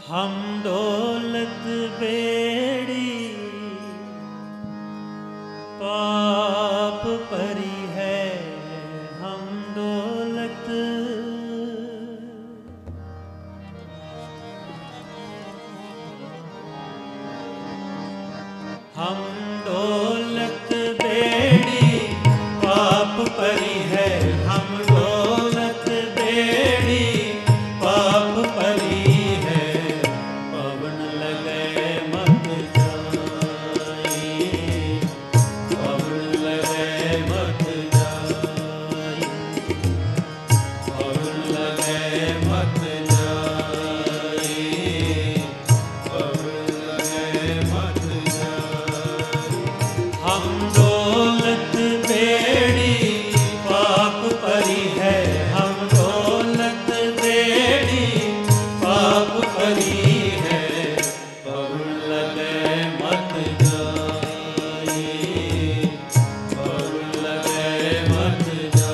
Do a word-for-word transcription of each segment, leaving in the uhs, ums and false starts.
हम दौलत बेड़ी पाप परी है, हम दौलत हम दौलत बेड़ी पाप परी है, हम दौलत बेड़ी पाप परी है। पवन लगे मत जाई, पवन लगे मत जाई, पवन लगे मत जाई, पवन लगे मत जाई। हम दौलत बेड़ी पाप परी है, हम दौलत बेड़ी पाप परी है। पवन लगे मत जाई, पवन लगे मत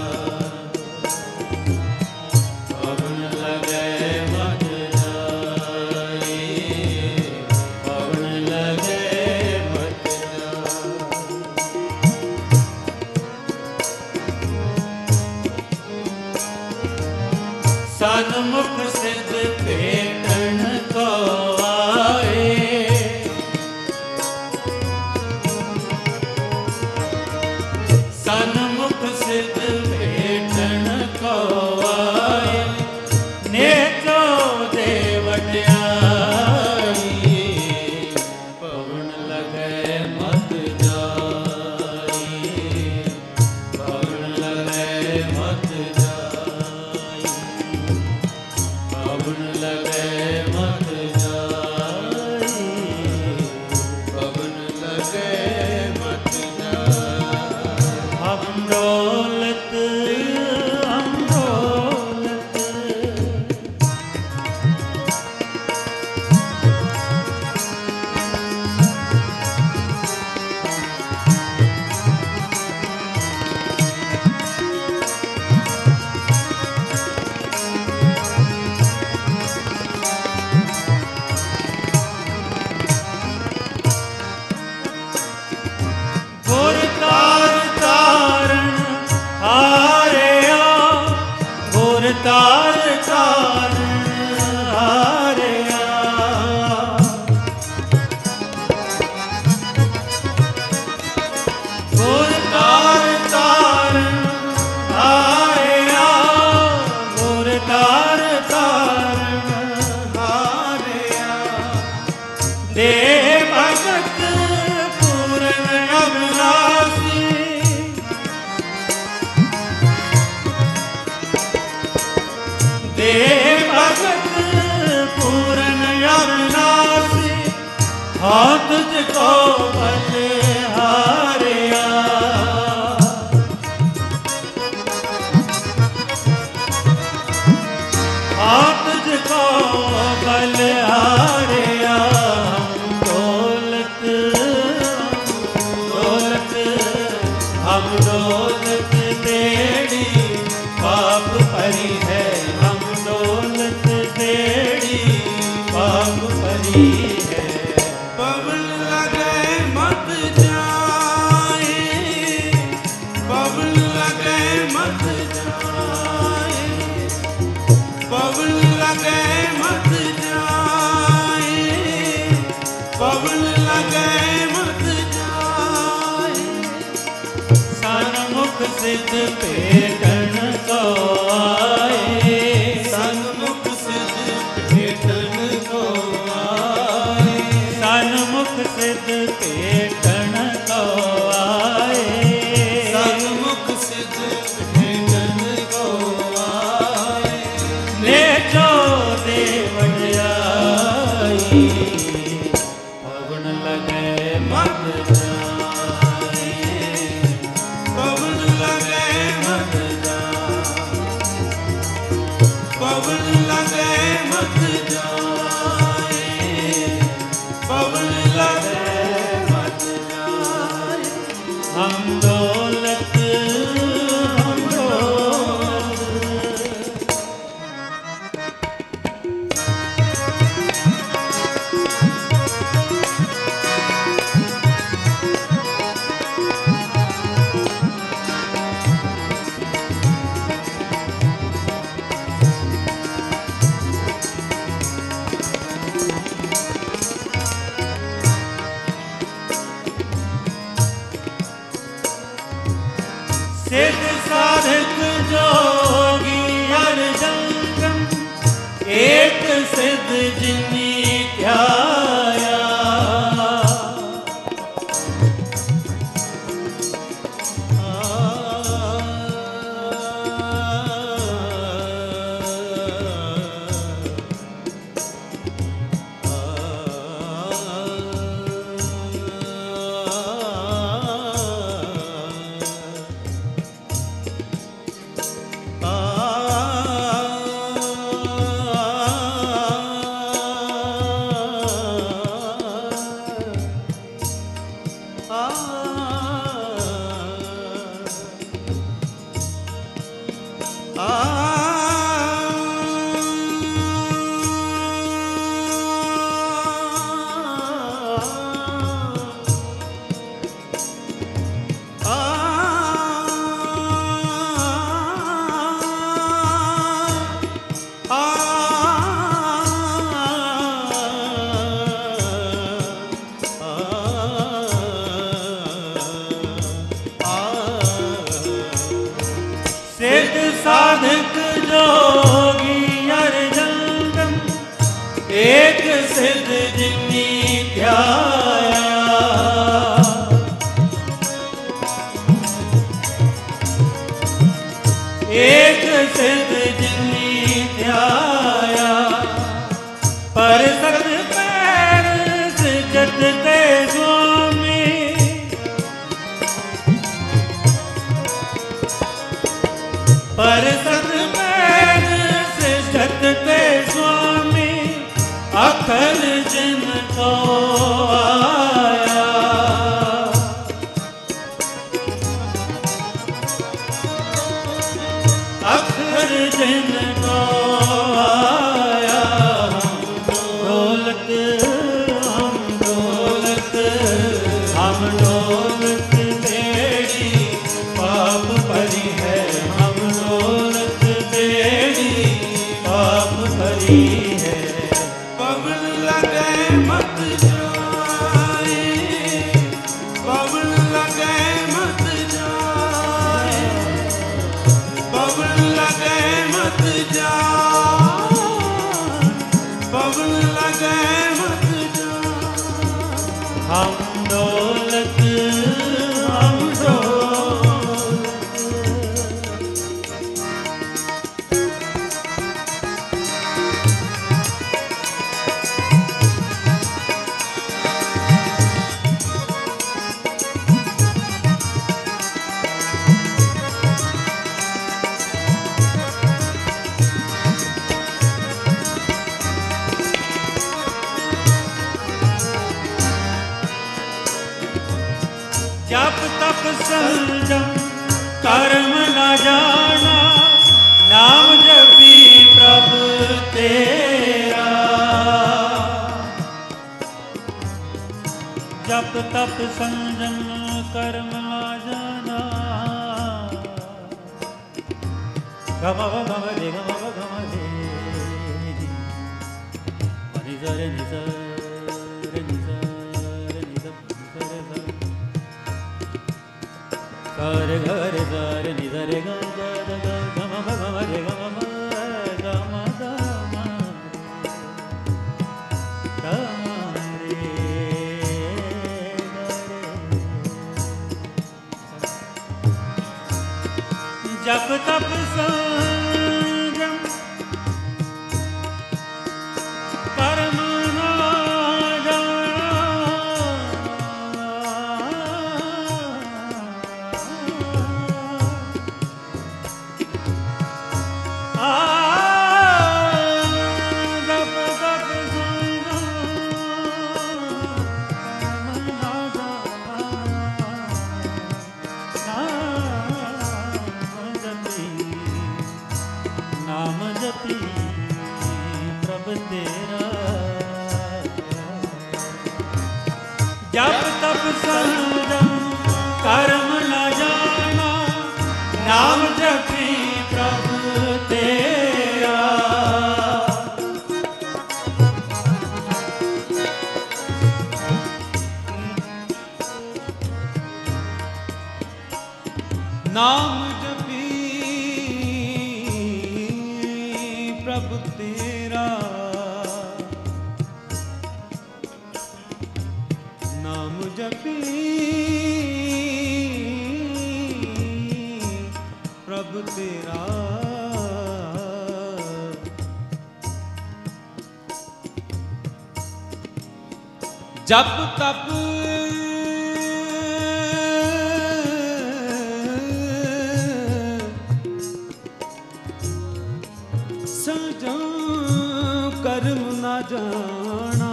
जाई, पवन लगे मत जाई, पवन लगे मत जाई। सन्मुख सिद्ध भेटन को आए, सन्मुख सिद्ध भेटन को आए। नेचो देवटियाई, पवन लगे मत जाई, पवन लगे मत जाई, पवन लगे मत जाई, पवन लगे मत जाई। हम दौलत हम दौलत गुर तार तारण हारे आ, गुर तार तारण हारे आ। गुर तार तारण हारे आ, गुर तार तारण हारे आ। दे भगत पूरन अविनाशी, दे भगत पूरन अविनाशी। हाँ तुझको बलिहारिया, हाँ तुझको बलिहारिया। हम दौलत दौलत हम दौलत बेड़ी पाप परी है, हम दौलत बेड़ी पाप परी है। पवन लगे मत जाए, पवन लगे मत जाए, पवन लगे मत जाए, पवन लगे मत जाए। सन्मुख सिद्ध भेटन को आए, सन्मुख सिद्ध भेटन को आए, सन्मुख सिद्ध भेटन को आए। सन्मुख सिद्ध भेटन को आए। नेचो देवटियाई, पवन लगे मत जाई, पवन लगे मत जाए, पवन लगे मत जाए, पवन लगे मत जाए। हम दौलत हम दौलत जोगी हर जंगम एक सिद्ध जिनी ध्याया। सिद्ध साधक जोगी हर जंगम एक सिद्ध जिनी ध्याया। एक सिद्ध जिनी ध्याया पर सत पैर सिजत ते स्वामी। पर सत पैर सिजत ते स्वामी अखर जिन को आया। अखर जिन को आया। दौलत हम दौलत हम दौलत तेरी पाप भरी है। हम दौलत तेरी पाप भरी है। पवन लगे मत जाए, पवन लगे मत जाए, पवन लगे मत जाए, पवन लगे मत जाए। हम दौलत हम दौलत जप तप संजम कर्म न जाना। नाम जपी प्रभु तेरा। जप तप संजम कर्म न जाना। गम गम रे गम गम रे नि सा रे नि सा रे नि सा रे नि सा रे सा रे ग रे सा रे नि सा रे ग ग ग गम गम रे गम गम गम गम रे जप तप संजम कर्म न जप तप संजम कर्म न जाना। नाम जपी प्रभु तेरा। नाम जपी जप तप सजा कर्म ना जाना,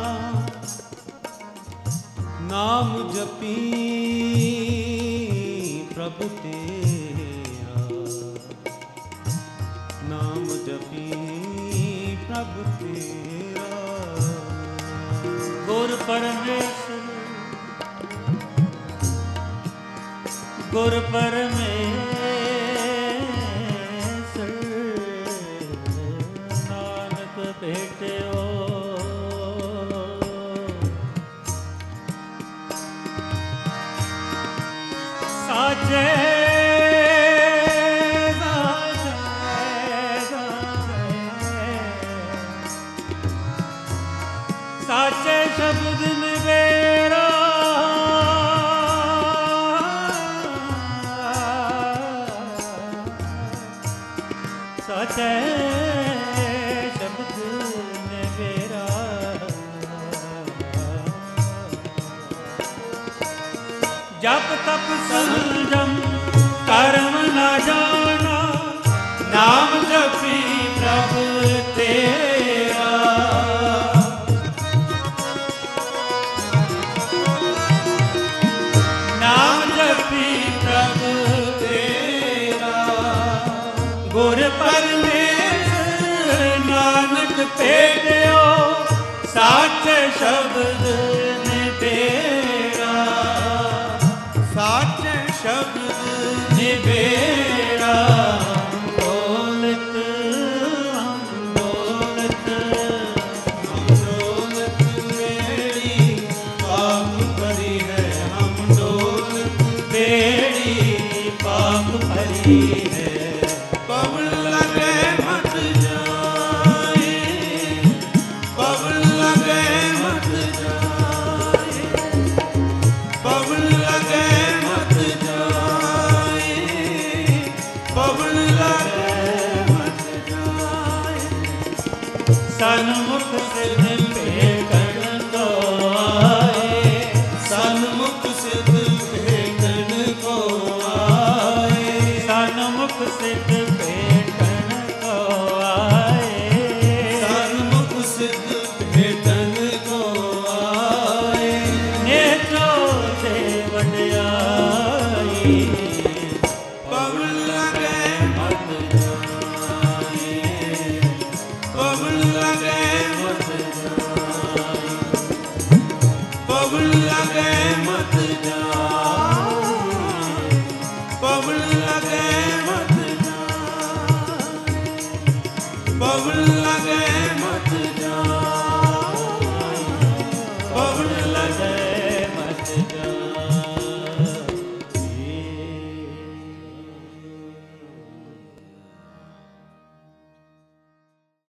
नाम जपी प्रभु तेरा, नाम जपी प्रभु तेरा। गुर परमेश्वर गुर परमेश्वर नानक भेटो साचे साचे शब्द मेरा साचे शब्द मेरा जप तप संजम कर्म न जाना, नाम जपी प्रभु तेरा। नाम जपी प्रभु तेरा, गुर परमेश्वर नानक भेटो साचे शब्द निबेरा, साचे शब्द निबेरा।